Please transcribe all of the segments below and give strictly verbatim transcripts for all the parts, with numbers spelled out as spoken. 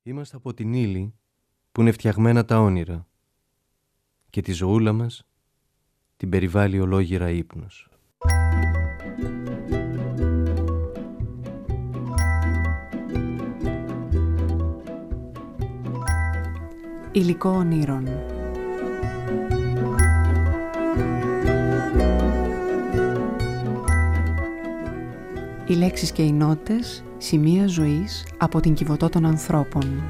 Είμαστε από την ύλη που είναι φτιαγμένα τα όνειρα και τη ζωούλα μας την περιβάλλει ολόγυρα ύπνος. Υλικό ονείρων. Οι λέξεις και οι νότες, σημεία ζωής από την Κιβωτό των ανθρώπων.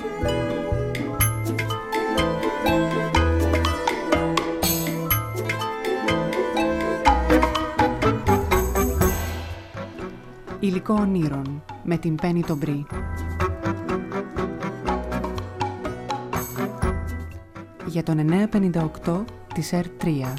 Υλικό ονείρων με την Πέννη τον Μπρι. Για τον εννιακόσια πενήντα οκτώ της ερ τρία.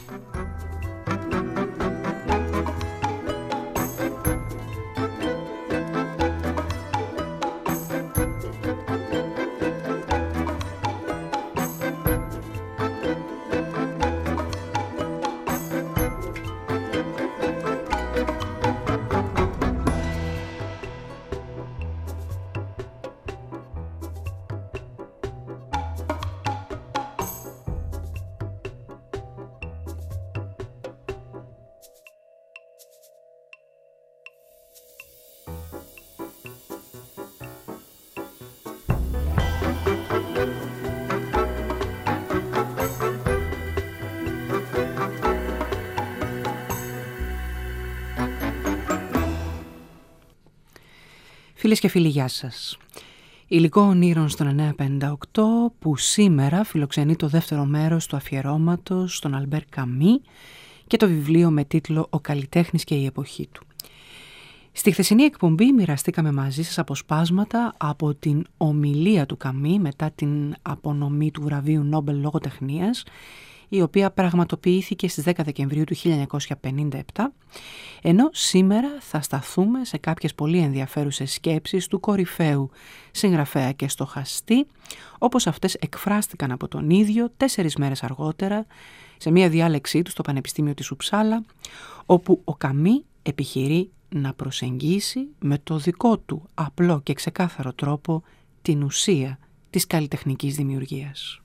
Φίλες και φίλοι, γεια σας. Υλικό ονείρων στον εννιακόσια πενήντα οκτώ που σήμερα φιλοξενεί το δεύτερο μέρος του αφιερώματος στον Αλμπέρ Καμί και το βιβλίο με τίτλο «Ο καλλιτέχνης και η εποχή του». Στη χθεσινή εκπομπή μοιραστήκαμε μαζί σας αποσπάσματα από την ομιλία του Καμί μετά την απονομή του βραβείου Νόμπελ Λογοτεχνίας, η οποία πραγματοποιήθηκε στις δέκα Δεκεμβρίου του χίλια εννιακόσια πενήντα επτά, ενώ σήμερα θα σταθούμε σε κάποιες πολύ ενδιαφέρουσες σκέψεις του κορυφαίου συγγραφέα και στοχαστή, όπως αυτές εκφράστηκαν από τον ίδιο τέσσερις μέρες αργότερα σε μια διάλεξή του στο Πανεπιστήμιο της Ουψάλα, όπου ο Καμί επιχειρεί να προσεγγίσει με το δικό του απλό και ξεκάθαρο τρόπο την ουσία της καλλιτεχνικής δημιουργίας.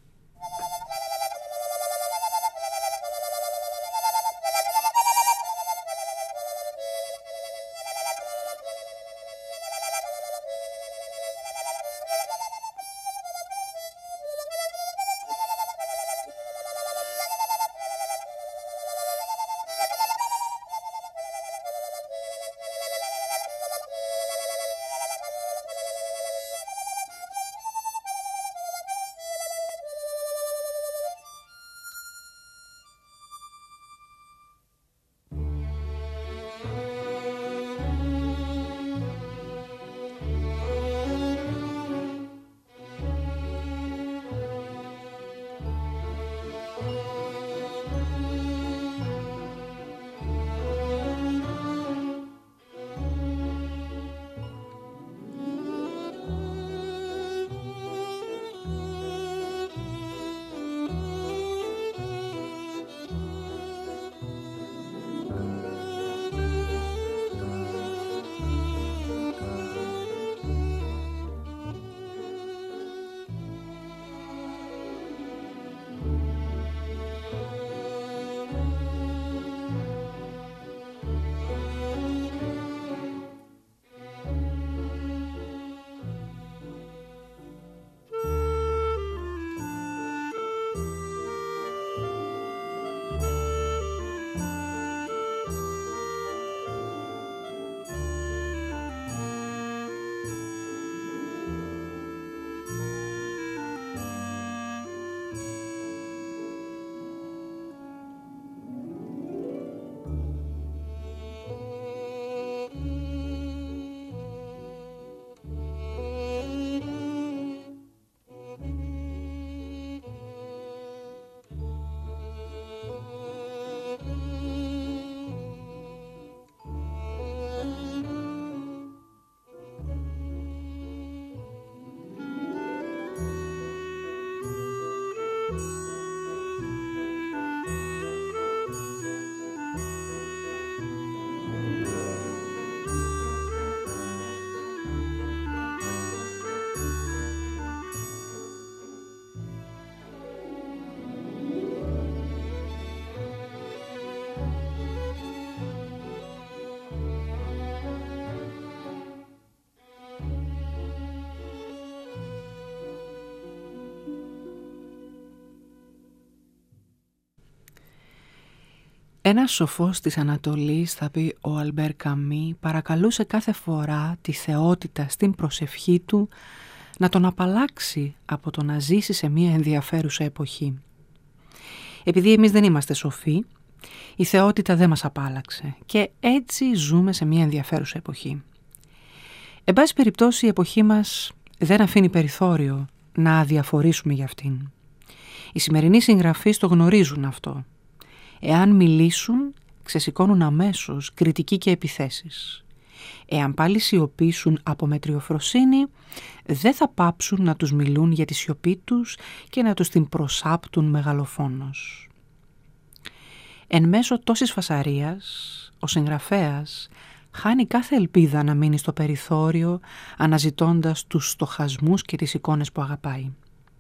Ένας σοφός της Ανατολής, θα πει ο Αλμπέρ Καμί, παρακαλούσε κάθε φορά τη θεότητα στην προσευχή του να τον απαλλάξει από το να ζήσει σε μια ενδιαφέρουσα εποχή. Επειδή εμείς δεν είμαστε σοφοί, η θεότητα δεν μας απάλλαξε και έτσι ζούμε σε μια ενδιαφέρουσα εποχή. Εν πάση περιπτώσει, η εποχή μας δεν αφήνει περιθώριο να αδιαφορήσουμε για αυτήν. Οι σημερινοί συγγραφείς το γνωρίζουν αυτό. Εάν μιλήσουν, ξεσηκώνουν αμέσως κριτική και επιθέσεις. Εάν πάλι σιωπήσουν από μετριοφροσύνη, δεν θα πάψουν να τους μιλούν για τη σιωπή τους και να τους την προσάπτουν μεγαλοφόνος. Εν μέσω τόσης φασαρίας, ο συγγραφέας χάνει κάθε ελπίδα να μείνει στο περιθώριο, αναζητώντας τους στοχασμούς και τις εικόνες που αγαπάει.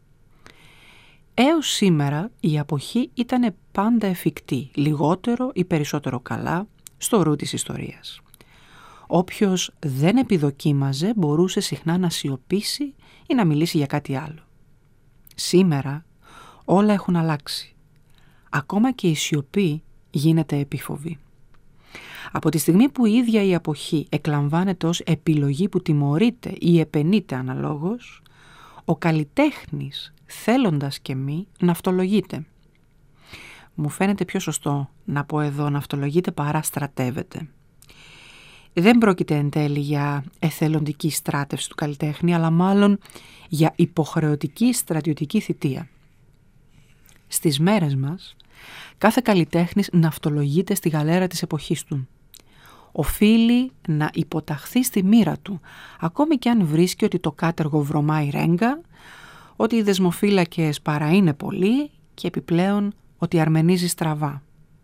Έως σήμερα η αποχή ήταν πάντα εφικτή, λιγότερο ή περισσότερο καλά, στο ρου της ιστορίας. Όποιος δεν επιδοκίμαζε μπορούσε συχνά να σιωπήσει ή να μιλήσει για κάτι άλλο. Σήμερα όλα έχουν αλλάξει. Ακόμα και η σιωπή γίνεται επίφοβη. Από τη στιγμή που η ίδια η αποχή εκλαμβάνεται ως επιλογή που τιμωρείται ή επενείται αναλόγως, ο καλλιτέχνης, θέλοντας και μη, ναυτολογείται. Μου φαίνεται πιο σωστό να πω εδώ ναυτολογείται παρά στρατεύεται. Δεν πρόκειται εν τέλει για εθελοντική στράτευση του καλλιτέχνη, αλλά μάλλον για υποχρεωτική στρατιωτική θητεία. Στις μέρες μας, κάθε καλλιτέχνης ναυτολογείται στη γαλέρα της εποχής του. Οφείλει να υποταχθεί στη μοίρα του, ακόμη και αν βρίσκει ότι το κάτεργο βρωμάει ρέγγα, ότι οι δεσμοφύλακες παρά είναι πολλοί και επιπλέον ότι αρμενίζει στραβά.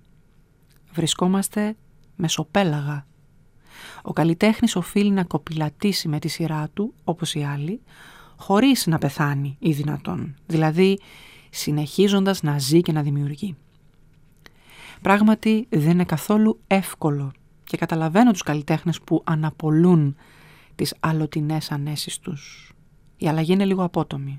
Βρισκόμαστε μεσοπέλαγα. Ο καλλιτέχνης οφείλει να κοπηλατήσει με τη σειρά του, όπως οι άλλοι, χωρίς να πεθάνει ή δυνατόν, δηλαδή συνεχίζοντας να ζει και να δημιουργεί. Πράγματι δεν είναι καθόλου εύκολο και καταλαβαίνω τους καλλιτέχνες που αναπολούν τις αλλοτινές ανέσεις τους. Η αλλαγή είναι λίγο απότομη.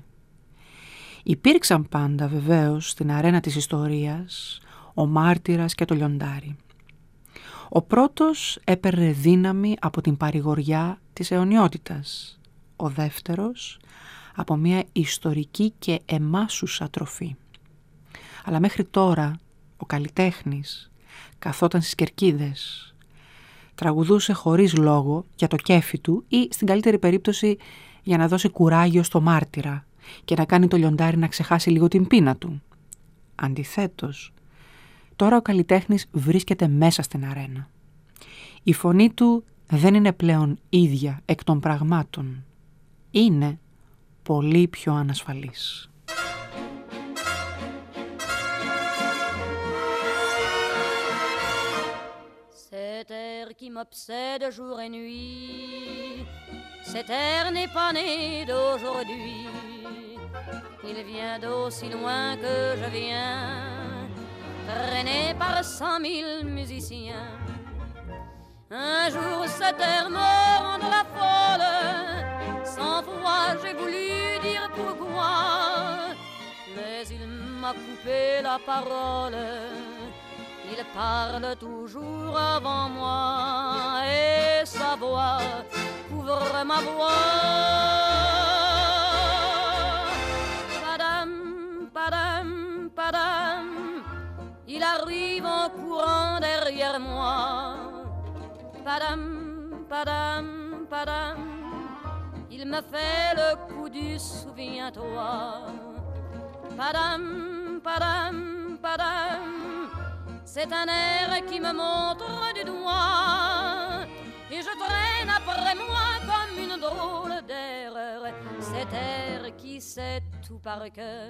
Υπήρξαν πάντα βεβαίως στην αρένα της ιστορίας ο μάρτυρας και το λιοντάρι. Ο πρώτος έπαιρνε δύναμη από την παρηγοριά της αιωνιότητας. Ο δεύτερος από μια ιστορική και εμάσουσα τροφή. Αλλά μέχρι τώρα ο καλλιτέχνης καθόταν στις κερκίδες, τραγουδούσε χωρίς λόγο για το κέφι του ή στην καλύτερη περίπτωση για να δώσει κουράγιο στο μάρτυρα και να κάνει το λιοντάρι να ξεχάσει λίγο την πείνα του. Αντιθέτως, τώρα ο καλλιτέχνης βρίσκεται μέσα στην αρένα. Η φωνή του δεν είναι πλέον ίδια εκ των πραγμάτων. Είναι πολύ πιο ανασφαλής. Cet air qui m'obsède jour et nuit, cet air n'est pas né d'aujourd'hui. Il vient d'aussi loin que je viens, traîné par cent mille musiciens. Un jour cet air me rendra folle, cent fois j'ai voulu dire pourquoi, mais il m'a coupé la parole. Il parle toujours avant moi et sa voix couvre ma voix. Padam, padam, padam, il arrive en courant derrière moi. Padam, padam, padam, il me fait le coup du souviens-toi. Padam, padam, padam, c'est un air qui me montre du doigt et je traîne après moi comme une drôle d'erreur cet air qui sait tout par cœur.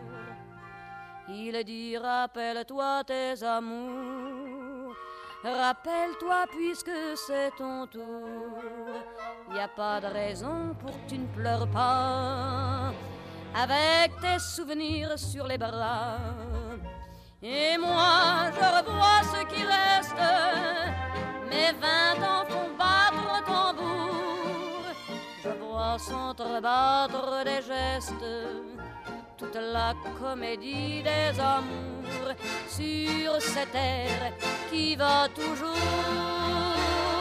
Il dit rappelle-toi tes amours, rappelle-toi puisque c'est ton tour. Y a pas de raison pour que tu ne pleures pas avec tes souvenirs sur les bras. Et moi, je revois ce qui reste, mes vingt ans font battre au tambour. Je vois s'entrebattre des gestes, tout toute la comédie des amours sur cette terre qui va toujours.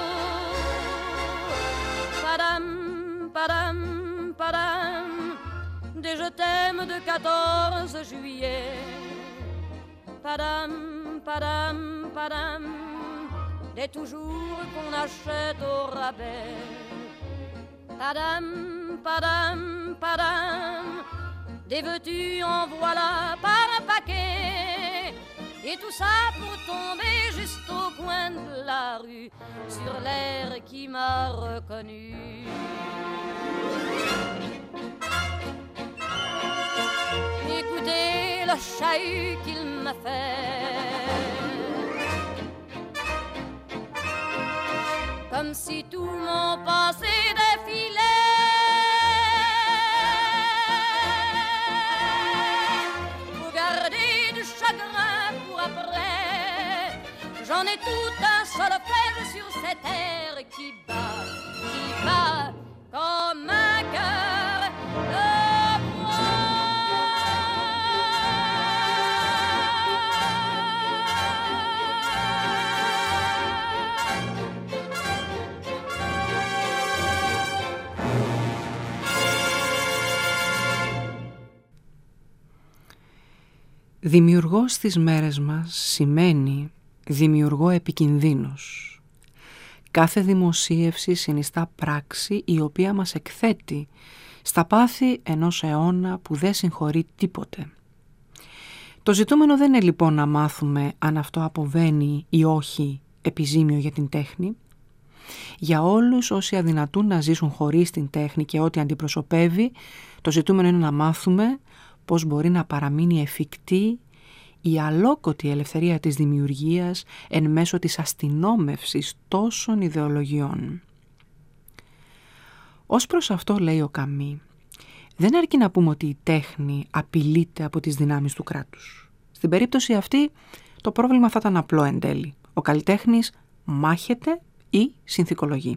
Padam, padam, padam, des je t'aime de quatorze juillet. Padam, padam, padam, des toujours qu'on achète au rabais. Padam, padam, padam, des veux-tu en voilà par un paquet. Et tout ça pour tomber juste au coin de la rue, sur l'air qui m'a reconnu. Écoutez le chahut qu'il m'a fait, comme si tout mon passé défilait. Faut garder du chagrin pour après. J'en ai tout un solfège sur cette terre qui bat, qui bat comme un cœur de bois. Δημιουργός στις μέρες μας σημαίνει δημιουργώ επικινδύνους. Κάθε δημοσίευση συνιστά πράξη η οποία μας εκθέτει στα πάθη ενός αιώνα που δεν συγχωρεί τίποτε. Το ζητούμενο δεν είναι λοιπόν να μάθουμε αν αυτό αποβαίνει ή όχι επιζήμιο για την τέχνη. Για όλους όσοι αδυνατούν να ζήσουν χωρίς την τέχνη και ό,τι αντιπροσωπεύει, το ζητούμενο είναι να μάθουμε πώς μπορεί να παραμείνει εφικτή η αλόκοτη ελευθερία της δημιουργίας εν μέσω της αστυνόμευσης τόσων ιδεολογιών. Ως προς αυτό, λέει ο Καμί, δεν αρκεί να πούμε ότι η τέχνη απειλείται από τις δυνάμεις του κράτους. Στην περίπτωση αυτή το πρόβλημα θα ήταν απλό εν τέλει. Ο καλλιτέχνης μάχεται ή συνθηκολογεί.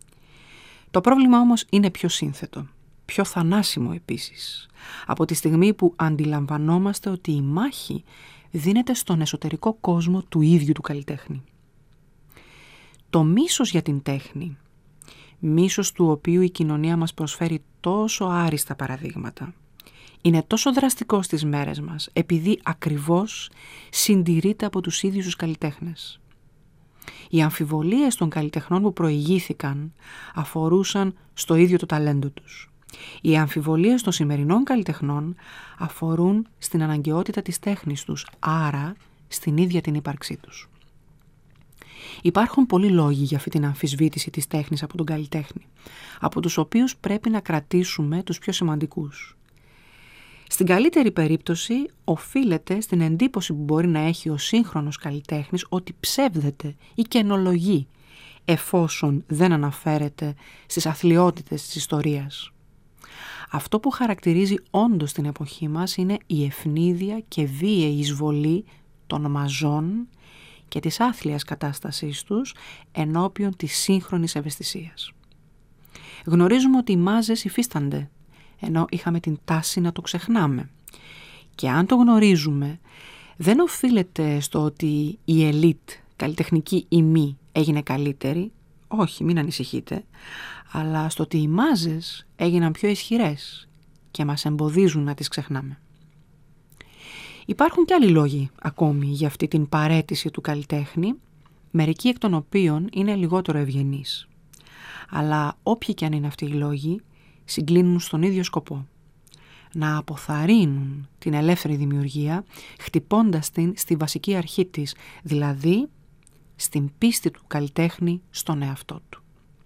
Το πρόβλημα όμως είναι πιο σύνθετο, πιο θανάσιμο επίσης, από τη στιγμή που αντιλαμβανόμαστε ότι η μάχη δίνεται στον εσωτερικό κόσμο του ίδιου του καλλιτέχνη. Το μίσος για την τέχνη, μίσος του οποίου η κοινωνία μας προσφέρει τόσο άριστα παραδείγματα, είναι τόσο δραστικό στις μέρες μας, επειδή ακριβώς συντηρείται από τους ίδιους τους καλλιτέχνες. Οι αμφιβολίες των καλλιτεχνών που προηγήθηκαν αφορούσαν στο ίδιο το ταλέντο τους. Οι αμφιβολίες των σημερινών καλλιτεχνών αφορούν στην αναγκαιότητα της τέχνης τους, άρα στην ίδια την ύπαρξή τους. Υπάρχουν πολλοί λόγοι για αυτή την αμφισβήτηση της τέχνης από τον καλλιτέχνη, από τους οποίους πρέπει να κρατήσουμε τους πιο σημαντικούς. Στην καλύτερη περίπτωση οφείλεται στην εντύπωση που μπορεί να έχει ο σύγχρονος καλλιτέχνης ότι ψεύδεται ή καινολογεί, εφόσον δεν αναφέρεται στις αθλιότητες της ιστορίας. Αυτό που χαρακτηρίζει όντως την εποχή μας είναι η ευνίδια και βίαιη εισβολή των μαζών και της άθλιας κατάστασής τους ενώπιον της σύγχρονης ευαισθησίας. Γνωρίζουμε ότι οι μάζες υφίστανται, ενώ είχαμε την τάση να το ξεχνάμε. Και αν το γνωρίζουμε, δεν οφείλεται στο ότι η ελίτ, καλλιτεχνική ή μη, έγινε καλύτερη, όχι, μην ανησυχείτε, αλλά στο ότι οι μάζες έγιναν πιο ισχυρές και μας εμποδίζουν να τις ξεχνάμε. Υπάρχουν και άλλοι λόγοι ακόμη για αυτή την παραίτηση του καλλιτέχνη, μερικοί εκ των οποίων είναι λιγότερο ευγενείς. Αλλά όποιοι και αν είναι αυτοί οι λόγοι, συγκλίνουν στον ίδιο σκοπό. Να αποθαρρύνουν την ελεύθερη δημιουργία, χτυπώντας την στη βασική αρχή της, δηλαδή στην πίστη του καλλιτέχνη στον εαυτό του.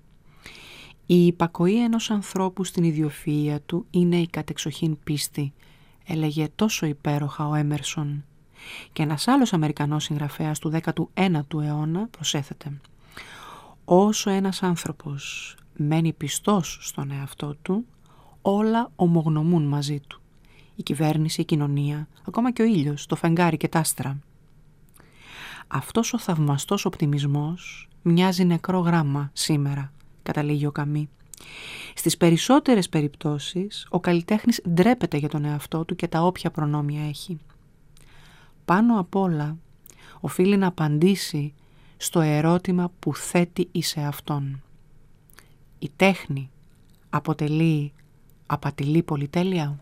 Η υπακοή ενός ανθρώπου στην ιδιοφυΐα του είναι η κατεξοχήν πίστη, έλεγε τόσο υπέροχα ο Έμερσον. Και ένας άλλος Αμερικανός συγγραφέας του δέκατου ένατου αιώνα προσέθεται: όσο ένας άνθρωπος μένει πιστός στον εαυτό του, όλα ομογνωμούν μαζί του. Η κυβέρνηση, η κοινωνία, ακόμα και ο ήλιος, το φεγγάρι και τα άστρα. Αυτός ο θαυμαστός οπτιμισμός μοιάζει νεκρό γράμμα σήμερα, καταλήγει ο Καμί. Στις περισσότερες περιπτώσεις, ο καλλιτέχνης ντρέπεται για τον εαυτό του και τα όποια προνόμια έχει. Πάνω απ' όλα, οφείλει να απαντήσει στο ερώτημα που θέτει εις εαυτόν. Η τέχνη αποτελεί απατηλή πολυτέλεια?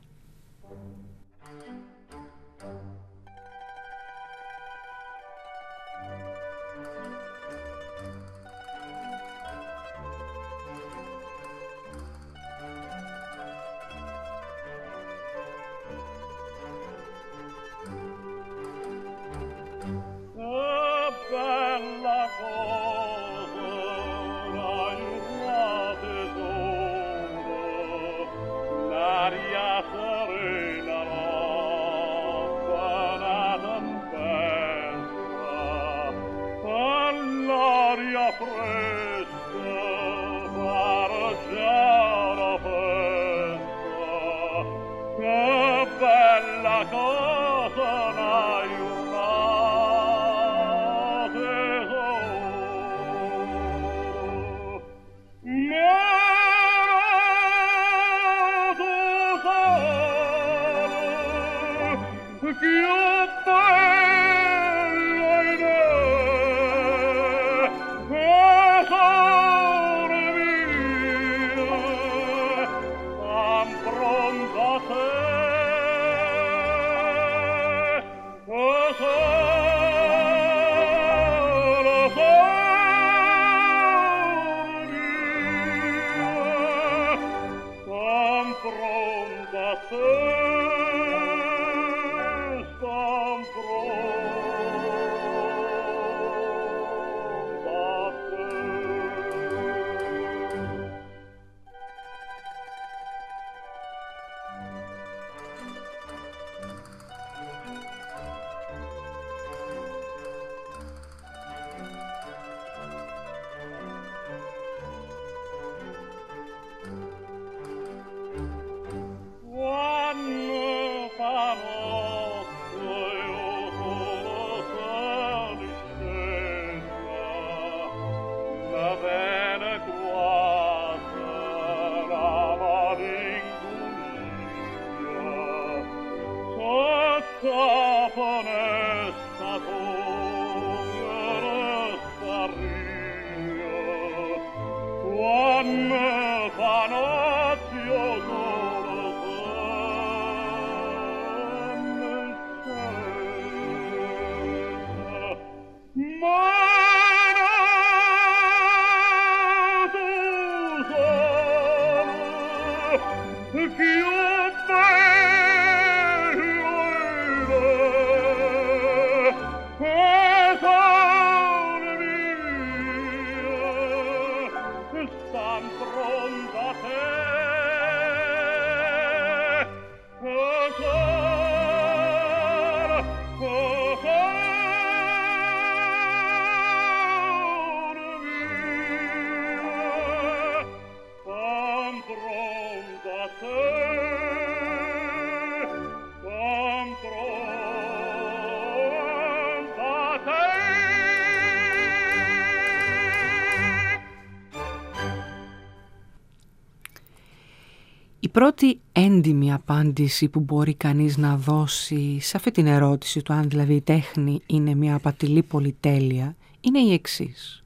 Η πρώτη έντιμη απάντηση που μπορεί κανείς να δώσει σε αυτή την ερώτηση του αν δηλαδή η τέχνη είναι μια απατηλή πολυτέλεια είναι η εξής.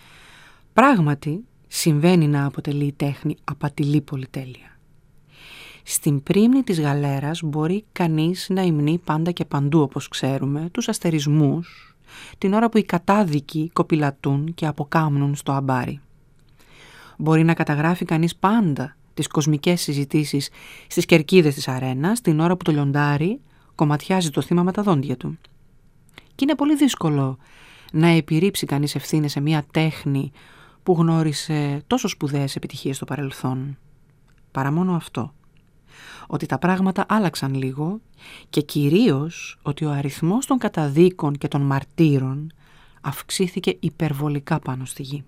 Πράγματι συμβαίνει να αποτελεί η τέχνη απατηλή πολυτέλεια. Στην πρίμνη της γαλέρας μπορεί κανείς να υμνεί πάντα και παντού, όπως ξέρουμε, τους αστερισμούς, την ώρα που οι κατάδικοι κοπηλατούν και αποκάμνουν στο αμπάρι. Μπορεί να καταγράφει κανείς πάντα τις κοσμικές συζητήσεις στις κερκίδες της αρένας, την ώρα που το λιοντάρι κομματιάζει το θύμα με τα δόντια του. Και είναι πολύ δύσκολο να επιρρύψει κανείς ευθύνες σε μια τέχνη που γνώρισε τόσο σπουδαίες επιτυχίες στο παρελθόν. Παρά μόνο αυτό, ότι τα πράγματα άλλαξαν λίγο και κυρίως ότι ο αριθμός των καταδίκων και των μαρτύρων αυξήθηκε υπερβολικά πάνω στη γη.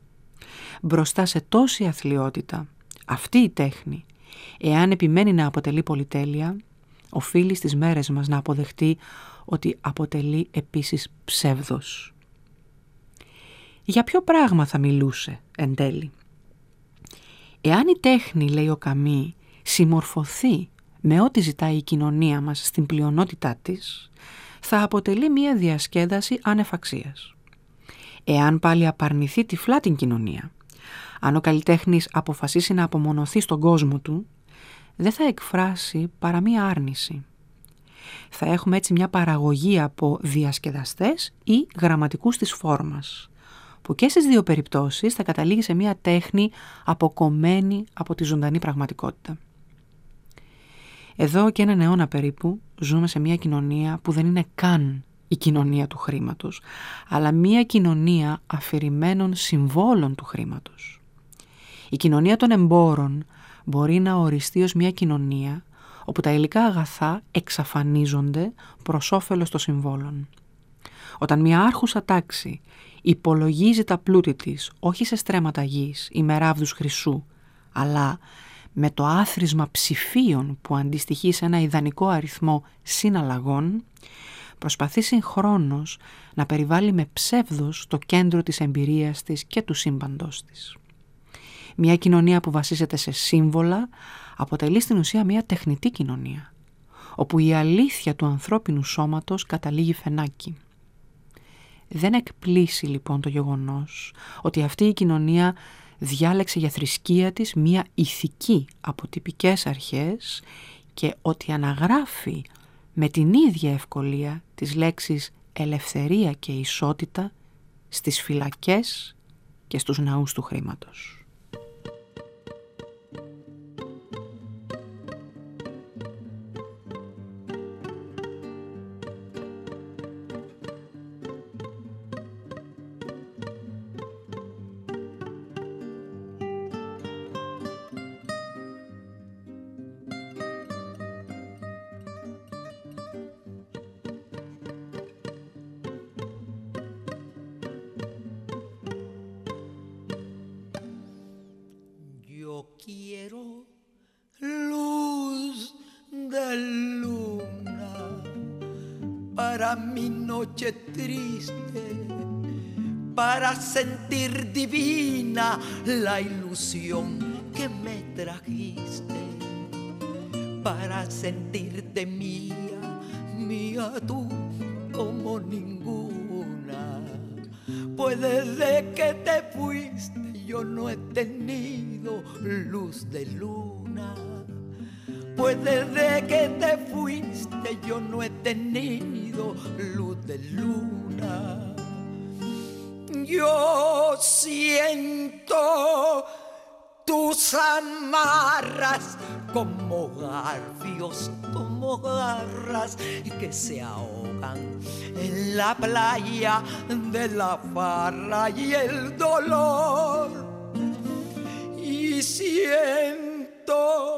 Μπροστά σε τόση αθλιότητα, αυτή η τέχνη, εάν επιμένει να αποτελεί πολυτέλεια, οφείλει στις μέρες μας να αποδεχτεί ότι αποτελεί επίσης ψεύδος. Για ποιο πράγμα θα μιλούσε εν τέλει? Εάν η τέχνη, λέει ο Καμί, συμμορφωθεί με ό,τι ζητάει η κοινωνία μας στην πλειονότητά της, θα αποτελεί μία διασκέδαση ανεφαξίας. Εάν πάλι απαρνηθεί τυφλά την κοινωνία, αν ο καλλιτέχνης αποφασίσει να απομονωθεί στον κόσμο του, δεν θα εκφράσει παρά μία άρνηση. Θα έχουμε έτσι μια παραγωγή από διασκεδαστές ή γραμματικούς της φόρμας, που και στις δύο περιπτώσεις θα καταλήγει σε μια τέχνη αποκομμένη από τη ζωντανή πραγματικότητα. Εδώ και έναν αιώνα περίπου ζούμε σε μια κοινωνία που δεν είναι καν η κοινωνία του χρήματος, αλλά μια κοινωνία αφηρημένων συμβόλων του χρήματος. Η κοινωνία των εμπόρων μπορεί να οριστεί ως μια κοινωνία όπου τα υλικά αγαθά εξαφανίζονται προς όφελος των συμβόλων. Όταν μια άρχουσα τάξη υπολογίζει τα πλούτη της όχι σε στρέμματα γης ή με ράβδους χρυσού, αλλά με το άθροισμα ψηφίων που αντιστοιχεί σε ένα ιδανικό αριθμό συναλλαγών, προσπαθεί συγχρόνως να περιβάλλει με ψεύδος το κέντρο της εμπειρίας της και του σύμπαντός της. Μια κοινωνία που βασίζεται σε σύμβολα αποτελεί στην ουσία μια τεχνητή κοινωνία, όπου η αλήθεια του ανθρώπινου σώματος καταλήγει φαινάκι. Δεν εκπλήσει λοιπόν το γεγονός ότι αυτή η κοινωνία διάλεξε για θρησκεία της μια ηθική από τυπικές αρχές και ότι αναγράφει με την ίδια ευκολία τις λέξεις ελευθερία και ισότητα στις φυλακές και στους ναούς του χρήματος. Quiero luz de luna para mi noche triste, para sentir divina la ilusión que me trajiste, para sentirte mía, mía tú como ninguna. Pues desde que te fuiste yo no he tenido luz de luna. Pues desde que te fuiste yo no he tenido luz de luna. Yo siento tus amarras como garfios, como garras que se ahogan en la playa de la farra y el dolor. Y siento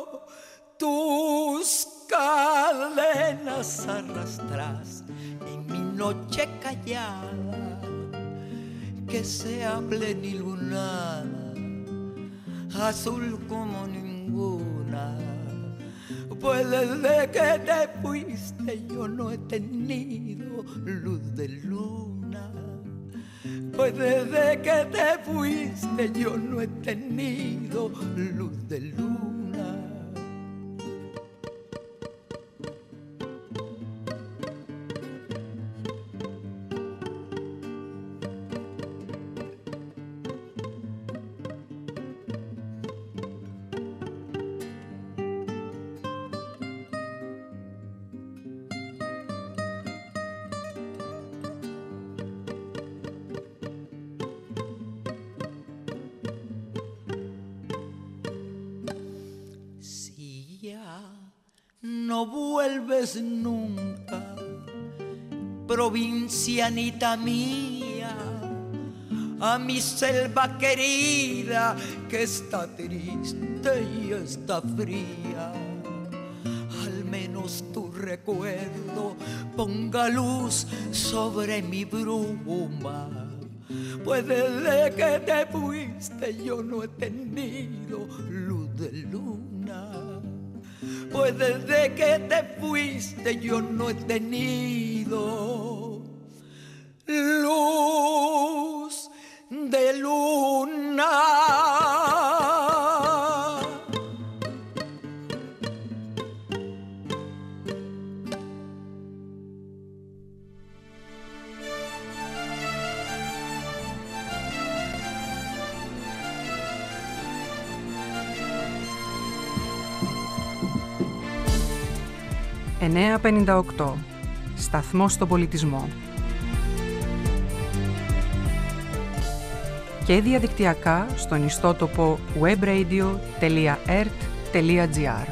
tus cadenas arrastras en mi noche callada, que sea plenilunada, azul como ninguna. Pues desde que te fuiste yo no he tenido luz de luna. Pues desde que te fuiste yo no he tenido luz de luna. No vuelves nunca, provincianita mía, a mi selva querida que está triste y está fría. Al menos tu recuerdo ponga luz sobre mi bruma. Pues desde que te fuiste yo no he tenido luz de luna. Pues desde que te fuiste yo no he tenido luz de luna. εννιακόσια πενήντα οκτώ. Σταθμός στον πολιτισμό. Και διαδικτυακά στον ιστότοπο webradio τελεία e r t τελεία g r.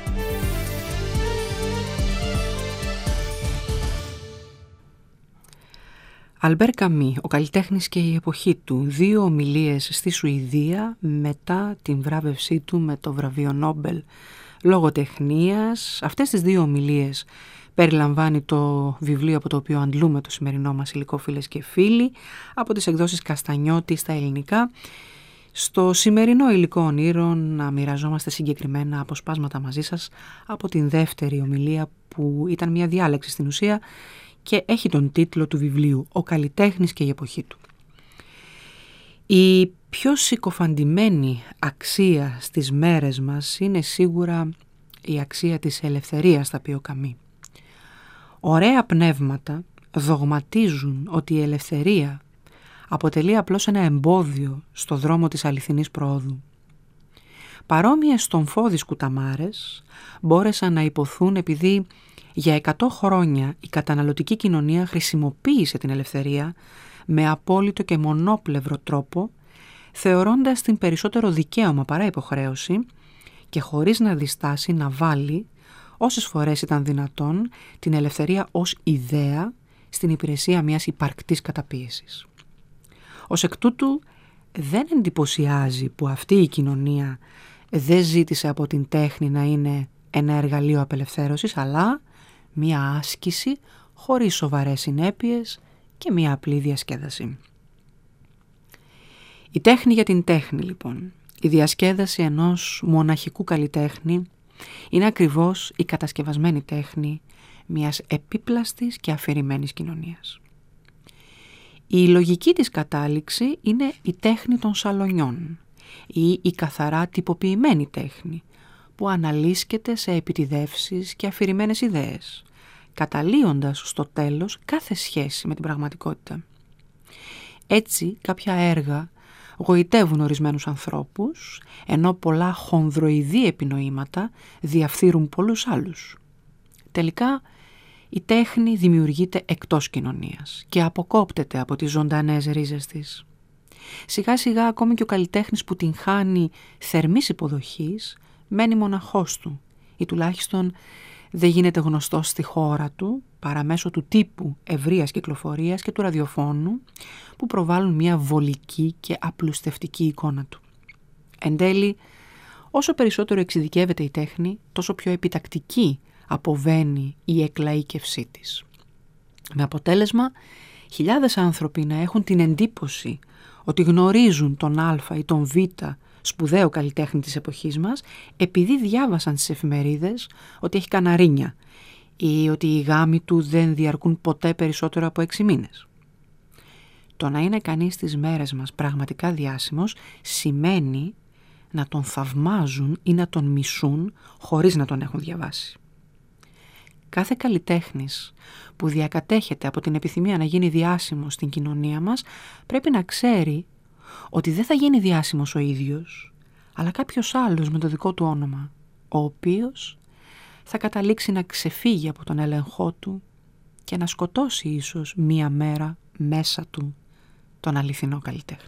Αλμπέρ Καμί, ο καλλιτέχνης και η εποχή του, δύο ομιλίες στη Σουηδία μετά την βράβευσή του με το βραβείο Νόμπελ λογοτεχνίας. Αυτές τις δύο ομιλίες περιλαμβάνει το βιβλίο από το οποίο αντλούμε το σημερινό μας υλικό, φίλες και φίλοι, από τις εκδόσεις Καστανιώτη στα ελληνικά. Στο σημερινό υλικό ονείρων να μοιραζόμαστε συγκεκριμένα αποσπάσματα μαζί σας από την δεύτερη ομιλία, που ήταν μια διάλεξη στην ουσία και έχει τον τίτλο του βιβλίου «Ο καλλιτέχνης και η εποχή του». Η πιο συκοφαντημένη αξία στις μέρες μας είναι σίγουρα η αξία της ελευθερίας, θα πει ο Καμί. Ωραία πνεύματα δογματίζουν ότι η ελευθερία αποτελεί απλώς ένα εμπόδιο στο δρόμο της αληθινής προόδου. Παρόμοιες στομφώδεις κουταμάρες μπόρεσαν να υποθούν επειδή για εκατό χρόνια η καταναλωτική κοινωνία χρησιμοποίησε την ελευθερία με απόλυτο και μονόπλευρο τρόπο, θεωρώντας την περισσότερο δικαίωμα παρά υποχρέωση και χωρίς να διστάσει να βάλει, όσες φορές ήταν δυνατόν, την ελευθερία ως ιδέα στην υπηρεσία μιας υπαρκτής καταπίεσης. Ως εκ τούτου δεν εντυπωσιάζει που αυτή η κοινωνία δεν ζήτησε από την τέχνη να είναι ένα εργαλείο απελευθέρωσης, αλλά μια άσκηση χωρίς σοβαρές συνέπειες και μια απλή διασκέδαση. Η τέχνη για την τέχνη, λοιπόν, η διασκέδαση ενός μοναχικού καλλιτέχνη, είναι ακριβώς η κατασκευασμένη τέχνη μιας επίπλαστης και αφηρημένης κοινωνίας. Η λογική της κατάληξη είναι η τέχνη των σαλονιών ή η καθαρά τυποποιημένη τέχνη, που αναλύσκεται σε επιτιδεύσεις και αφηρημένες ιδέες, καταλύοντας στο τέλος κάθε σχέση με την πραγματικότητα. Έτσι, κάποια έργα γοητεύουν ορισμένους ανθρώπους, ενώ πολλά χονδροειδή επινοήματα διαφθείρουν πολλούς άλλους. Τελικά, η τέχνη δημιουργείται εκτός κοινωνίας και αποκόπτεται από τις ζωντανές ρίζες της. Σιγά σιγά ακόμη και ο καλλιτέχνης που την χάνει θερμής υποδοχής μένει μοναχός του ή τουλάχιστον δεν γίνεται γνωστός στη χώρα του παρά μέσω του τύπου ευρείας κυκλοφορίας και του ραδιοφώνου, που προβάλλουν μια βολική και απλουστευτική εικόνα του. Εν τέλει, όσο περισσότερο εξειδικεύεται η τέχνη, τόσο πιο επιτακτική αποβαίνει η εκλαΐκευσή της. Με αποτέλεσμα, χιλιάδες άνθρωποι να έχουν την εντύπωση ότι γνωρίζουν τον Α ή τον Β σπουδαίο καλλιτέχνη της εποχής μας, επειδή διάβασαν στις εφημερίδες ότι έχει καναρίνια ή ότι οι γάμοι του δεν διαρκούν ποτέ περισσότερο από έξι μήνες. Το να είναι κανείς στις μέρες μας πραγματικά διάσημος σημαίνει να τον θαυμάζουν ή να τον μισούν χωρίς να τον έχουν διαβάσει. Κάθε καλλιτέχνης που διακατέχεται από την επιθυμία να γίνει διάσημος στην κοινωνία μας πρέπει να ξέρει ότι δεν θα γίνει διάσημος ο ίδιος, αλλά κάποιος άλλος με το δικό του όνομα, ο οποίος θα καταλήξει να ξεφύγει από τον έλεγχό του και να σκοτώσει ίσως μία μέρα μέσα του τον αληθινό καλλιτέχνη.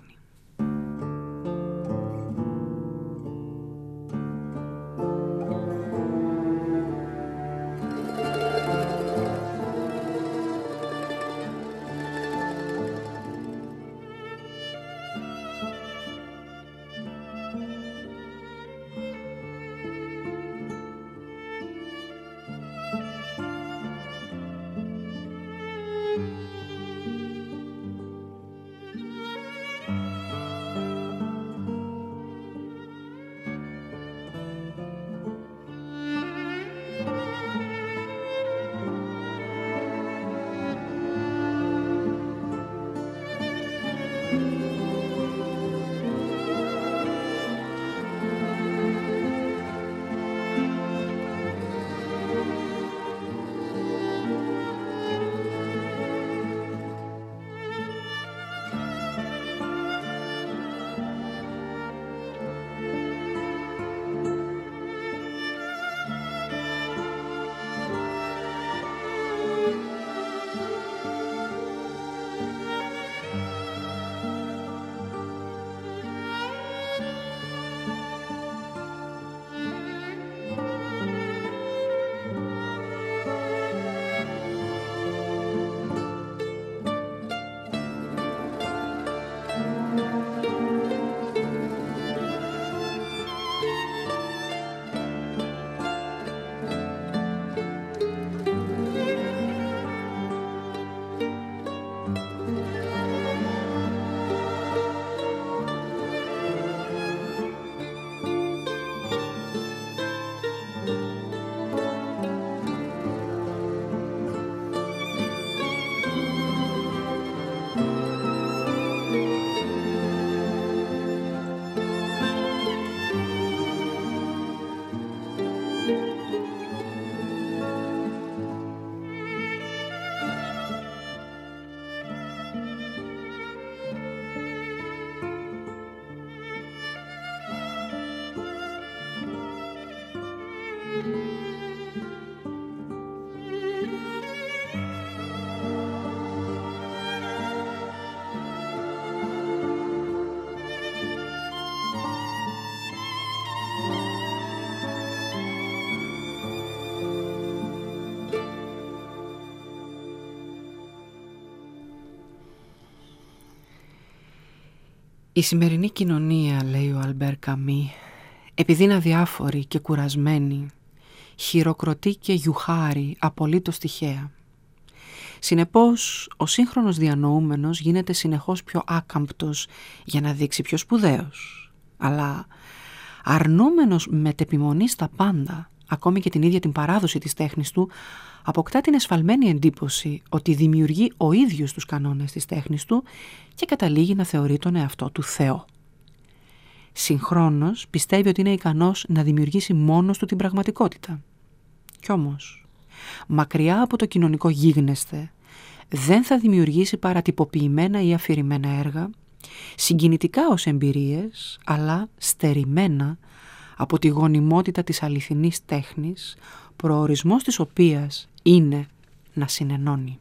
Η σημερινή κοινωνία, λέει ο Αλμπέρ Καμί, επειδή είναι αδιάφορη και κουρασμένη, χειροκροτεί και γιουχάρει απολύτως τυχαία. Συνεπώς, ο σύγχρονος διανοούμενος γίνεται συνεχώς πιο άκαμπτος για να δείξει πιο σπουδαίος, αλλά αρνούμενος μετεπιμονή στα πάντα, ακόμη και την ίδια την παράδοση της τέχνης του, αποκτά την εσφαλμένη εντύπωση ότι δημιουργεί ο ίδιος τους κανόνες της τέχνης του και καταλήγει να θεωρεί τον εαυτό του Θεό. Συγχρόνως πιστεύει ότι είναι ικανός να δημιουργήσει μόνος του την πραγματικότητα. Κι όμως, μακριά από το κοινωνικό γίγνεσθε, δεν θα δημιουργήσει παρατυποποιημένα ή αφηρημένα έργα, συγκινητικά ως εμπειρίες, αλλά στερημένα από τη γονιμότητα της αληθινής τέχνης, προορισμός της οποίας είναι να συνενώνει.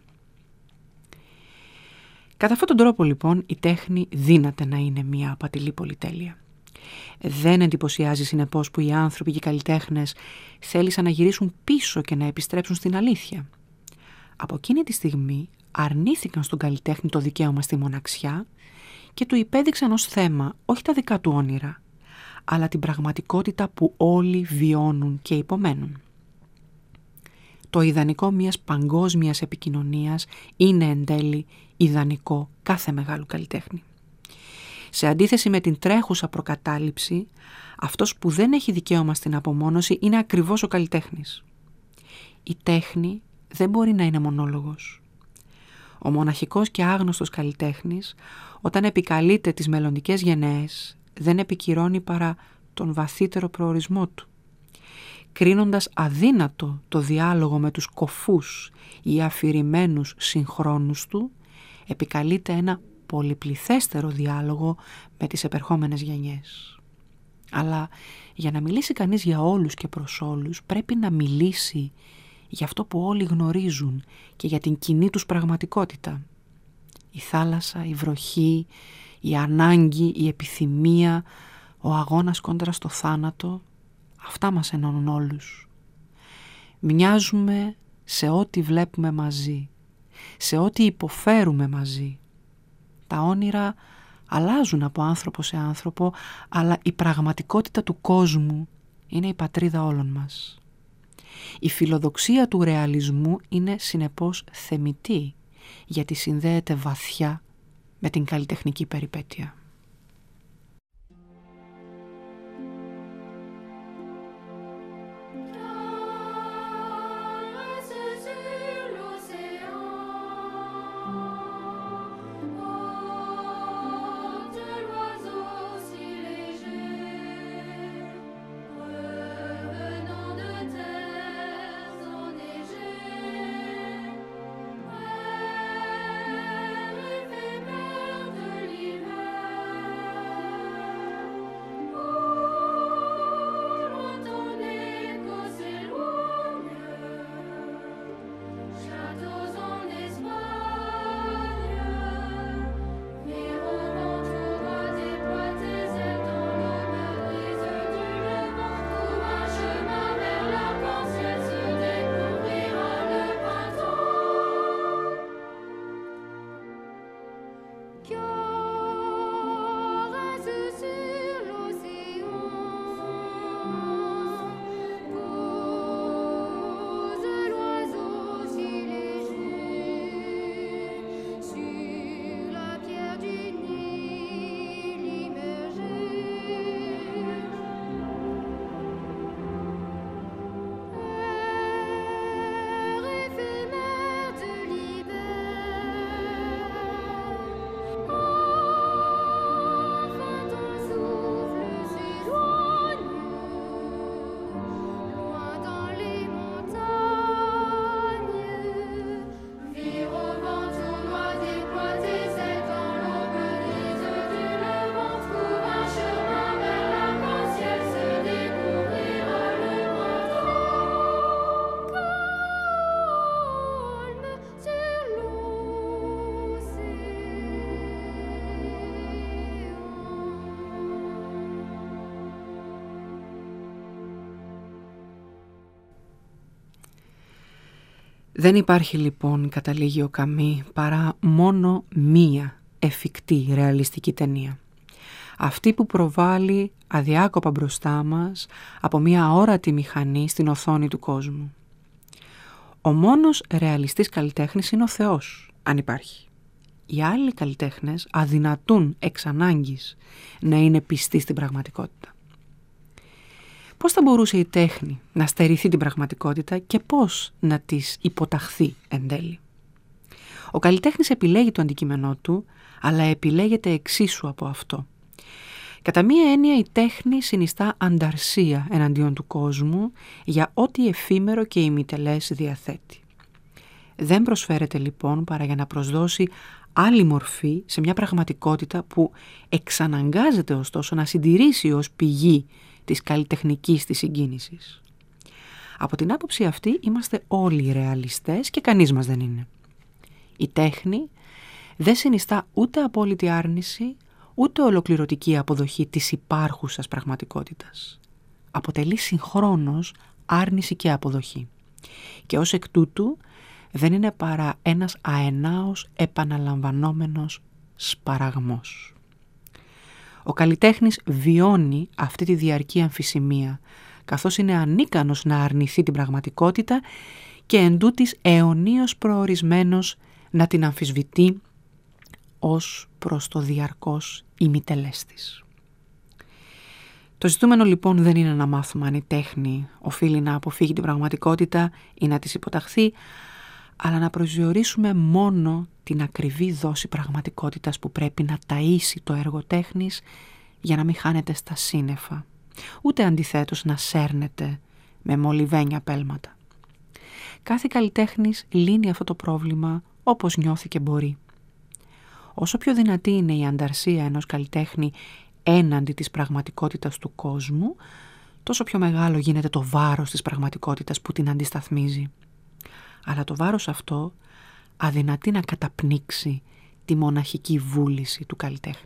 Κατά αυτόν τον τρόπο λοιπόν η τέχνη δύναται να είναι μια απατηλή πολυτέλεια. Δεν εντυπωσιάζει συνεπώς που οι άνθρωποι και οι καλλιτέχνες θέλησαν να γυρίσουν πίσω και να επιστρέψουν στην αλήθεια. Από εκείνη τη στιγμή αρνήθηκαν στον καλλιτέχνη το δικαίωμα στη μοναξιά και του υπέδειξαν ως θέμα όχι τα δικά του όνειρα, αλλά την πραγματικότητα που όλοι βιώνουν και υπομένουν. Το ιδανικό μιας παγκόσμιας επικοινωνίας είναι εν τέλει ιδανικό κάθε μεγάλου καλλιτέχνη. Σε αντίθεση με την τρέχουσα προκατάληψη, αυτός που δεν έχει δικαίωμα στην απομόνωση είναι ακριβώς ο καλλιτέχνης. Η τέχνη δεν μπορεί να είναι μονόλογος. Ο μοναχικός και άγνωστος καλλιτέχνης, όταν επικαλείται τις μελλοντικές γενναίες, δεν επικυρώνει παρά τον βαθύτερο προορισμό του. Κρίνοντας αδύνατο το διάλογο με τους κοφούς ή αφηρημένους συγχρόνους του, επικαλείται ένα πολυπληθέστερο διάλογο με τις επερχόμενες γενιές. Αλλά για να μιλήσει κανείς για όλους και προς όλους, πρέπει να μιλήσει για αυτό που όλοι γνωρίζουν και για την κοινή τους πραγματικότητα. Η θάλασσα, η βροχή, η ανάγκη, η επιθυμία, ο αγώνας κόντρα στο θάνατο, αυτά μας ενώνουν όλους. Μοιάζουμε σε ό,τι βλέπουμε μαζί, σε ό,τι υποφέρουμε μαζί. Τα όνειρα αλλάζουν από άνθρωπο σε άνθρωπο, αλλά η πραγματικότητα του κόσμου είναι η πατρίδα όλων μας. Η φιλοδοξία του ρεαλισμού είναι συνεπώς θεμιτή, γιατί συνδέεται βαθιά με την καλλιτεχνική περιπέτεια. Δεν υπάρχει λοιπόν, καταλήγει ο Καμί, παρά μόνο μία εφικτή ρεαλιστική ταινία. Αυτή που προβάλλει αδιάκοπα μπροστά μας από μια αόρατη μηχανή στην οθόνη του κόσμου. Ο μόνος ρεαλιστής καλλιτέχνης είναι ο Θεός, αν υπάρχει. Οι άλλοι καλλιτέχνες αδυνατούν εξ ανάγκης να είναι πιστοί στην πραγματικότητα. Πώς θα μπορούσε η τέχνη να στερηθεί την πραγματικότητα και πώς να της υποταχθεί εν τέλει? Ο καλλιτέχνης επιλέγει το αντικείμενό του, αλλά επιλέγεται εξίσου από αυτό. Κατά μία έννοια η τέχνη συνιστά ανταρσία εναντίον του κόσμου για ό,τι εφήμερο και ημιτελές διαθέτει. Δεν προσφέρεται λοιπόν παρά για να προσδώσει άλλη μορφή σε μια πραγματικότητα που εξαναγκάζεται ωστόσο να συντηρήσει ως πηγή της καλλιτεχνικής της συγκίνησης. Από την άποψη αυτή είμαστε όλοι ρεαλιστές και κανείς μας δεν είναι. Η τέχνη δεν συνιστά ούτε απόλυτη άρνηση, ούτε ολοκληρωτική αποδοχή της υπάρχουσας πραγματικότητας. Αποτελεί συγχρόνως άρνηση και αποδοχή. Και ως εκ τούτου δεν είναι παρά ένας αενάως επαναλαμβανόμενος σπαραγμός. Ο καλλιτέχνης βιώνει αυτή τη διαρκή αμφισημία, καθώς είναι ανίκανος να αρνηθεί την πραγματικότητα και εντούτοις αιωνίως προορισμένος να την αμφισβητεί ως προς το διαρκώς ημιτελές της. Το ζητούμενο λοιπόν δεν είναι να μάθουμε αν η τέχνη οφείλει να αποφύγει την πραγματικότητα ή να της υποταχθεί, αλλά να προσδιορίσουμε μόνο την ακριβή δόση πραγματικότητας που πρέπει να ταΐσει το έργο τέχνης για να μην χάνεται στα σύννεφα, ούτε αντιθέτως να σέρνεται με μολυβένια πέλματα. Κάθε καλλιτέχνης λύνει αυτό το πρόβλημα όπως νιώθει και μπορεί. Όσο πιο δυνατή είναι η ανταρσία ενός καλλιτέχνη έναντι της πραγματικότητας του κόσμου, τόσο πιο μεγάλο γίνεται το βάρος της πραγματικότητας που την αντισταθμίζει. Αλλά το βάρος αυτό αδυνατεί να καταπνίξει τη μοναχική βούληση του καλλιτέχνη.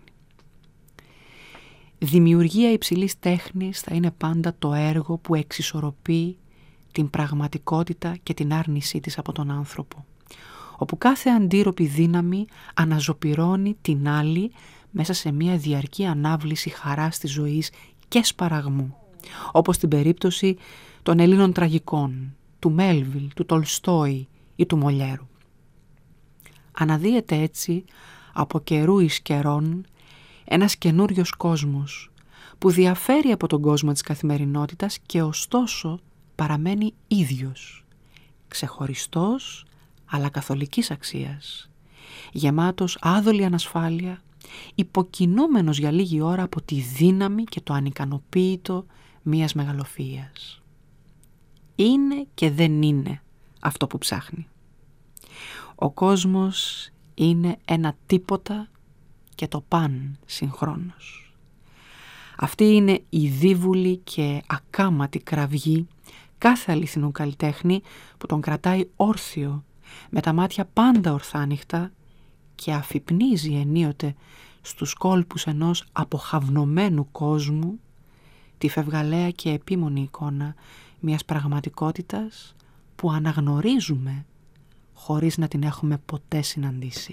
Δημιουργία υψηλής τέχνης θα είναι πάντα το έργο που εξισορροπεί την πραγματικότητα και την άρνησή της από τον άνθρωπο, όπου κάθε αντίρροπη δύναμη αναζωπυρώνει την άλλη μέσα σε μια διαρκή ανάβληση χαράς της ζωής και σπαραγμού, όπως στην περίπτωση των Ελλήνων τραγικών, του Μέλβιλ, του Τολστόη ή του Μολιέρου. Αναδύεται έτσι από καιρού εις καιρών ένας καινούριος κόσμος που διαφέρει από τον κόσμο της καθημερινότητας και ωστόσο παραμένει ίδιος, ξεχωριστός αλλά καθολικής αξίας, γεμάτος άδολη ανασφάλεια, υποκινούμενος για λίγη ώρα από τη δύναμη και το ανικανοποίητο μιας μεγαλοφυΐας. Είναι και δεν είναι αυτό που ψάχνει. Ο κόσμος είναι ένα τίποτα και το παν συγχρόνως. Αυτή είναι η δίβουλη και ακάματη κραυγή κάθε αληθινού καλλιτέχνη που τον κρατάει όρθιο, με τα μάτια πάντα ορθάνυχτα και αφυπνίζει ενίοτε στους κόλπους ενός αποχαυνομένου κόσμου τη φευγαλαία και επίμονη εικόνα μιας πραγματικότητας που αναγνωρίζουμε χωρίς να την έχουμε ποτέ συναντήσει.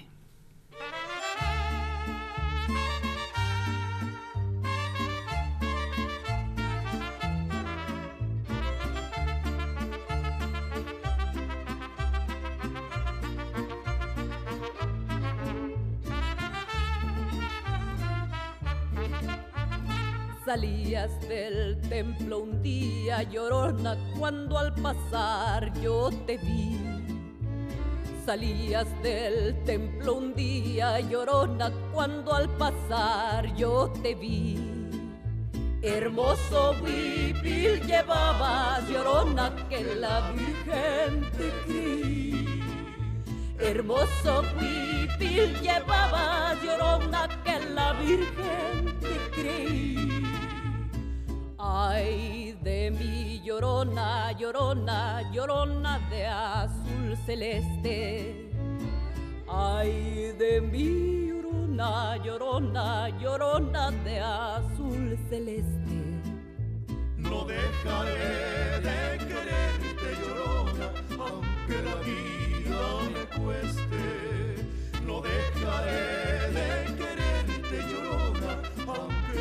Salías del templo un día llorona cuando al pasar yo te vi. Salías del templo un día llorona cuando al pasar yo te vi. Hermoso huipil llevabas llorona que la Virgen te creí. Hermoso huipil llevabas llorona que la Virgen te creí. Ay de mi llorona, llorona, llorona de azul celeste. Ay de mi llorona, llorona, llorona de azul celeste. No dejaré de quererte, llorona, aunque la vida me cueste. No dejaré de quererte, llorona, aunque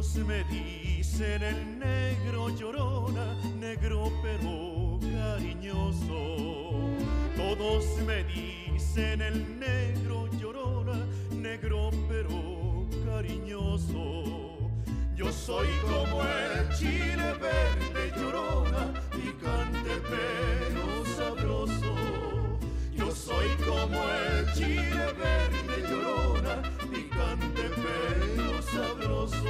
Todos me dicen el negro llorona, negro pero cariñoso. Todos me dicen el negro llorona, negro pero cariñoso. Yo soy como el chile verde llorona, picante pero sabroso. Yo soy como el chile verde llorona, picante pero sabroso.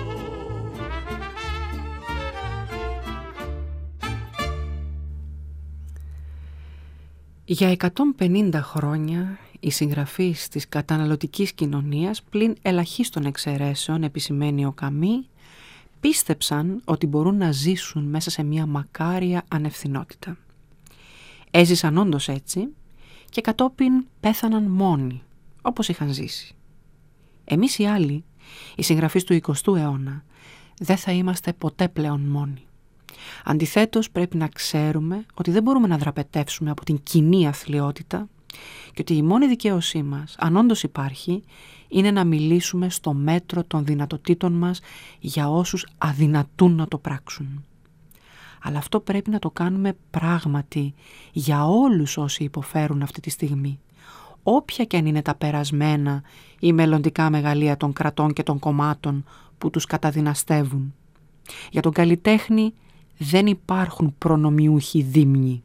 Για εκατόν πενήντα χρόνια οι συγγραφείς της καταναλωτικής κοινωνίας, πλην ελαχίστων εξαιρέσεων, επισημαίνει ο Καμί, πίστεψαν ότι μπορούν να ζήσουν μέσα σε μια μακάρια ανευθυνότητα. Έζησαν όντως έτσι και κατόπιν πέθαναν μόνοι, όπως είχαν ζήσει. Εμείς οι άλλοι, οι συγγραφείς του εικοστού αιώνα, δεν θα είμαστε ποτέ πλέον μόνοι. Αντιθέτως πρέπει να ξέρουμε ότι δεν μπορούμε να δραπετεύσουμε από την κοινή αθλιότητα και ότι η μόνη δικαίωσή μας, αν όντως υπάρχει, είναι να μιλήσουμε στο μέτρο των δυνατοτήτων μας για όσους αδυνατούν να το πράξουν. Αλλά αυτό πρέπει να το κάνουμε πράγματι για όλους όσοι υποφέρουν αυτή τη στιγμή, όποια και αν είναι τα περασμένα ή μελλοντικά μεγαλεία των κρατών και των κομμάτων που τους καταδυναστεύουν. Για τον καλλιτέχνη δεν υπάρχουν προνομιούχοι δίμνοι.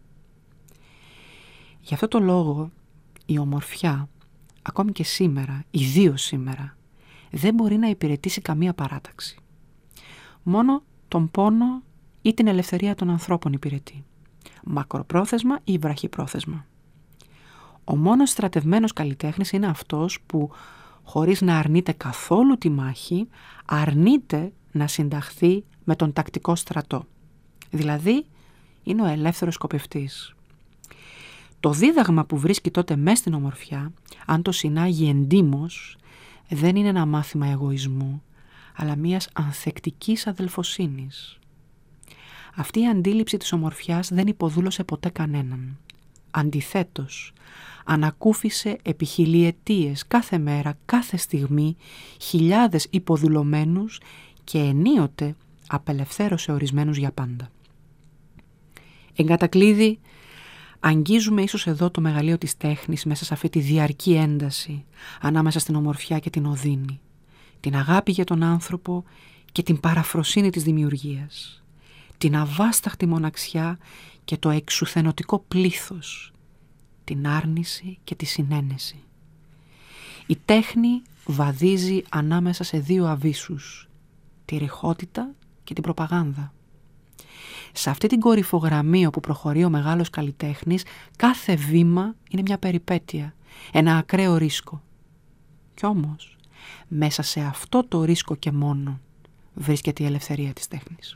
Γι' αυτό το λόγο η ομορφιά, ακόμη και σήμερα, ιδίως σήμερα, δεν μπορεί να υπηρετήσει καμία παράταξη. Μόνο τον πόνο ή την ελευθερία των ανθρώπων υπηρετεί, μακροπρόθεσμα ή βραχυπρόθεσμα. Ο μόνος στρατευμένος καλλιτέχνης είναι αυτός που, χωρίς να αρνείται καθόλου τη μάχη, αρνείται να συνταχθεί με τον τακτικό στρατό. Δηλαδή, είναι ο ελεύθερος σκοπευτής. Το δίδαγμα που βρίσκει τότε μες στην ομορφιά, αν το συνάγει εντύμως, δεν είναι ένα μάθημα εγωισμού, αλλά μιας ανθεκτικής αδελφοσύνης. Αυτή η αντίληψη της ομορφιάς δεν υποδούλωσε ποτέ κανέναν. Αντιθέτως, ανακούφισε επί χιλιετίες κάθε μέρα, κάθε στιγμή, χιλιάδες υποδουλωμένους και ενίοτε απελευθέρωσε ορισμένους για πάντα. Εν κατακλείδη, αγγίζουμε ίσως εδώ το μεγαλείο της τέχνης μέσα σε αυτή τη διαρκή ένταση ανάμεσα στην ομορφιά και την οδύνη, την αγάπη για τον άνθρωπο και την παραφροσύνη της δημιουργίας, την αβάσταχτη μοναξιά και το εξουθενωτικό πλήθος, την άρνηση και τη συνένεση. Η τέχνη βαδίζει ανάμεσα σε δύο αβύσσους, τη ρηχότητα και την προπαγάνδα. Σε αυτή την κορυφογραμμή όπου προχωρεί ο μεγάλος καλλιτέχνης, κάθε βήμα είναι μια περιπέτεια, ένα ακραίο ρίσκο. Κι όμως, μέσα σε αυτό το ρίσκο και μόνο βρίσκεται η ελευθερία της τέχνης.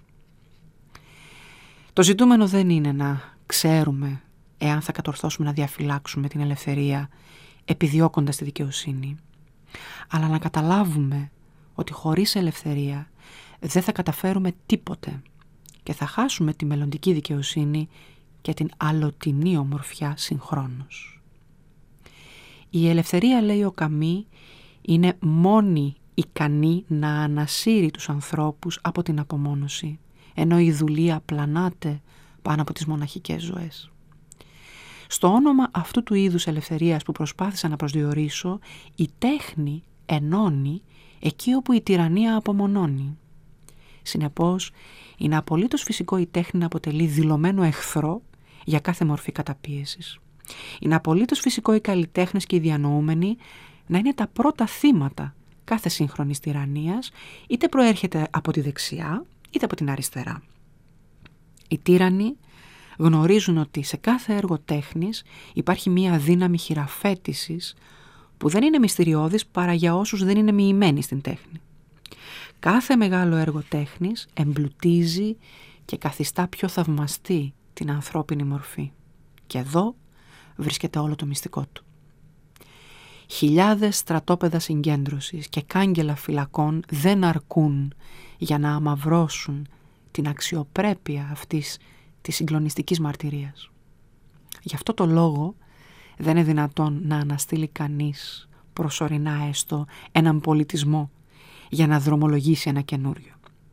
Το ζητούμενο δεν είναι να ξέρουμε εάν θα κατορθώσουμε να διαφυλάξουμε την ελευθερία επιδιώκοντας τη δικαιοσύνη, αλλά να καταλάβουμε ότι χωρίς ελευθερία δεν θα καταφέρουμε τίποτε και θα χάσουμε τη μελλοντική δικαιοσύνη και την αλλοτινή ομορφιά συγχρόνως. Η ελευθερία, λέει ο Καμί, είναι μόνη ικανή να ανασύρει τους ανθρώπους από την απομόνωση, ενώ η δουλεία πλανάται πάνω από τις μοναχικές ζωές. Στο όνομα αυτού του είδους ελευθερίας που προσπάθησα να προσδιορίσω, η τέχνη ενώνει εκεί όπου η τυραννία απομονώνει. Συνεπώς, είναι απολύτως φυσικό η τέχνη να αποτελεί δηλωμένο εχθρό για κάθε μορφή καταπίεσης. Είναι απολύτως φυσικό οι καλλιτέχνες και οι διανοούμενοι να είναι τα πρώτα θύματα κάθε σύγχρονης τυραννίας, είτε προέρχεται από τη δεξιά, είτε από την αριστερά. Οι τύραννοι γνωρίζουν ότι σε κάθε έργο τέχνης υπάρχει μία δύναμη χειραφέτησης που δεν είναι μυστηριώδης παρά για όσους δεν είναι μοιημένοι στην τέχνη. Κάθε μεγάλο έργο τέχνης εμπλουτίζει και καθιστά πιο θαυμαστή την ανθρώπινη μορφή. Και εδώ βρίσκεται όλο το μυστικό του. Χιλιάδες στρατόπεδα συγκέντρωσης και κάγκελα φυλακών δεν αρκούν για να αμαυρώσουν την αξιοπρέπεια αυτής της συγκλονιστικής μαρτυρίας. Γι' αυτό το λόγο δεν είναι δυνατόν να αναστείλει κανείς προσωρινά έστω έναν πολιτισμό για να δρομολογήσει ένα καινούριο.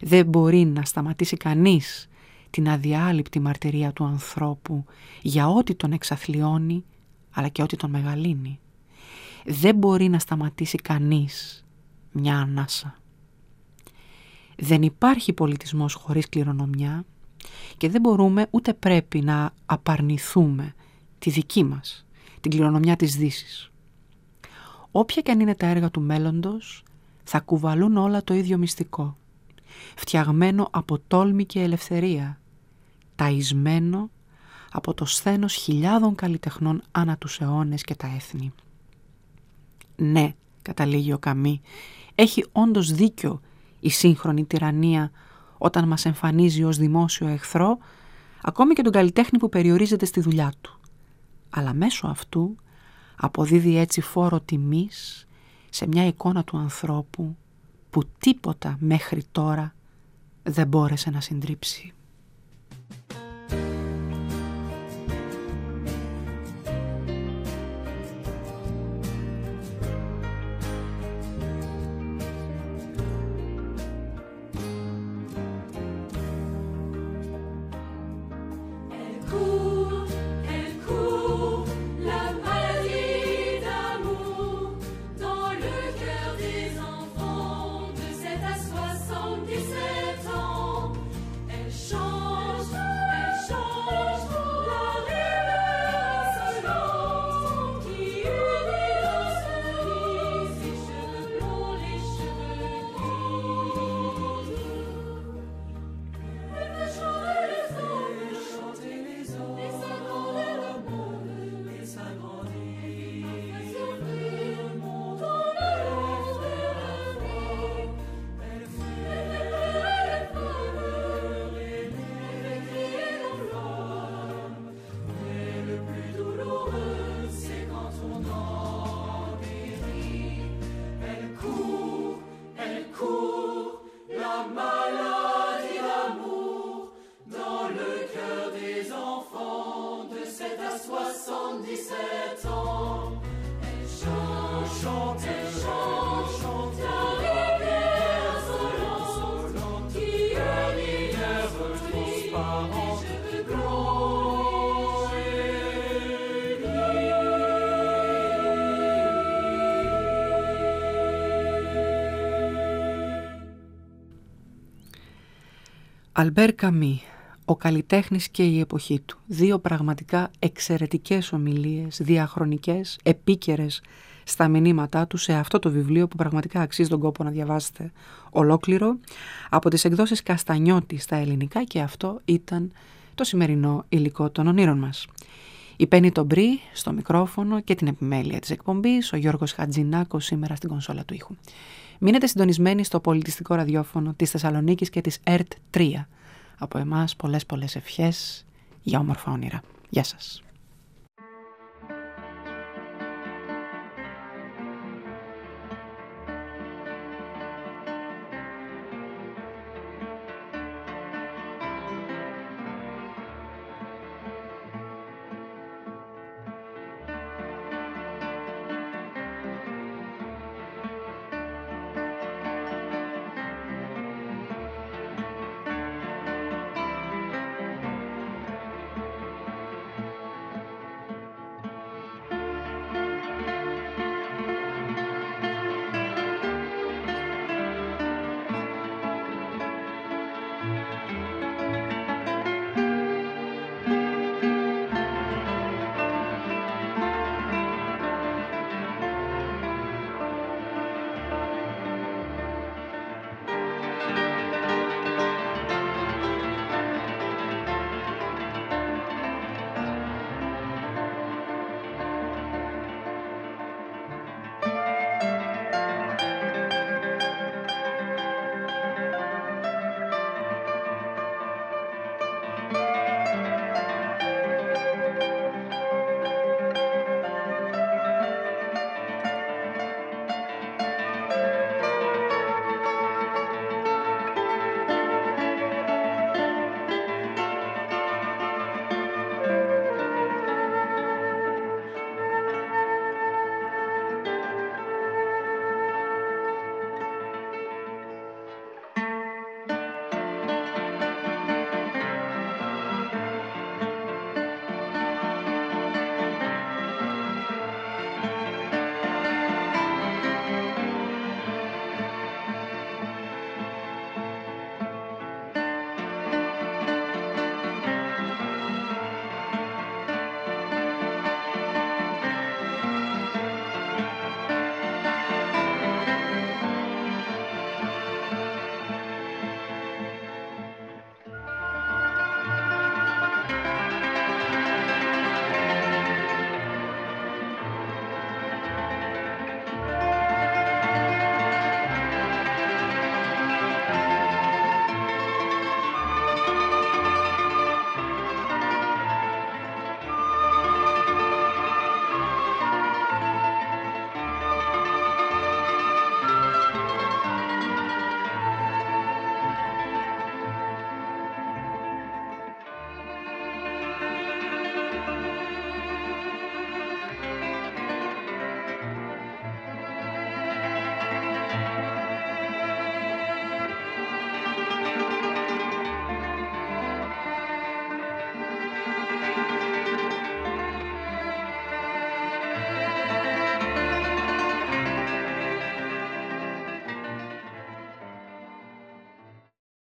Δεν μπορεί να σταματήσει κανείς την αδιάλειπτη μαρτυρία του ανθρώπου για ό,τι τον εξαθλιώνει, αλλά και ό,τι τον μεγαλύνει. Δεν μπορεί να σταματήσει κανείς μια ανάσα. Δεν υπάρχει πολιτισμός χωρίς κληρονομιά και δεν μπορούμε ούτε πρέπει να απαρνηθούμε τη δική μας, την κληρονομιά της Δύσης. Όποια και αν είναι τα έργα του μέλλοντος, θα κουβαλούν όλα το ίδιο μυστικό, φτιαγμένο από τόλμη και ελευθερία, ταισμένο από το σθένος χιλιάδων καλλιτεχνών ανά τους αιώνες και τα έθνη. Ναι, καταλήγει ο Καμί, έχει όντως δίκιο η σύγχρονη τυραννία όταν μας εμφανίζει ως δημόσιο εχθρό, ακόμη και τον καλλιτέχνη που περιορίζεται στη δουλειά του. Αλλά μέσω αυτού αποδίδει έτσι φόρο τιμής σε μια εικόνα του ανθρώπου που τίποτα μέχρι τώρα δεν μπόρεσε να συντρίψει. Αλμπέρ Καμί, ο καλλιτέχνης και η εποχή του. Δύο πραγματικά εξαιρετικές ομιλίες, διαχρονικές, επίκαιρες στα μηνύματά του σε αυτό το βιβλίο που πραγματικά αξίζει τον κόπο να διαβάσετε ολόκληρο, από τις εκδόσεις Καστανιώτη στα ελληνικά, και αυτό ήταν το σημερινό υλικό των ονείρων μας. Η Πέννη Τομπρί στο μικρόφωνο και την επιμέλεια της εκπομπής, ο Γιώργος Χατζηνάκος σήμερα στην κονσόλα του ήχου. Μείνετε συντονισμένοι στο πολιτιστικό ραδιόφωνο της Θεσσαλονίκης και της ΕΡΤ τρία. Από εμάς πολλές πολλές ευχές για όμορφα όνειρα. Γεια σας.